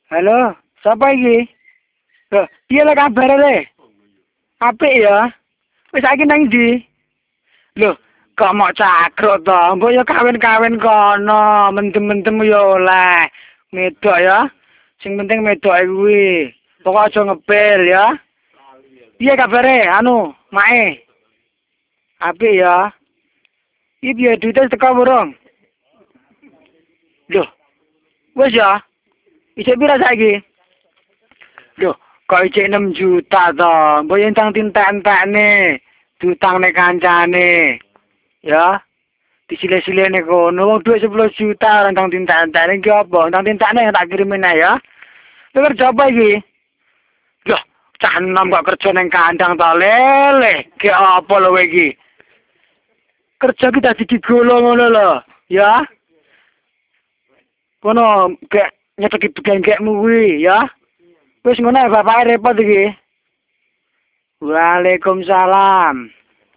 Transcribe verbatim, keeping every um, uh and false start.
Halo, siapa iki? Loh, piye le kabare le? Apik ya? Wis saiki nang ndi? Loh, kok mok cakruk to? Mbok ya kawin-kawin kono, mentem-mentem ya oleh. Medok ya. Sing penting medok kuwi. Pokok aja ngepil ya. Piye kabare? Anu, mae. Apik ya. Iki piye duite teko burung? Loh, wis ya. Isih pira saiki? Loh, kok isih enam juta to? Mbok yen tang tintek-entekne, diutangne kancane. Ya. Disile-silene kono wong dhuwit sepuluh juta orang tang tintek-entekne iki apa? Tang tintekne tak kirimin ae ya. Lu kerja apa iki? Loh, cah enom kok kerja ning kandang to lele. Ki apa lho iki? Kerja kita digigolo ngono lho, ya. Kono gek nyeteki begengekmu kuwi ya. Wis ngono bapake repot iki. Waalaikumsalam.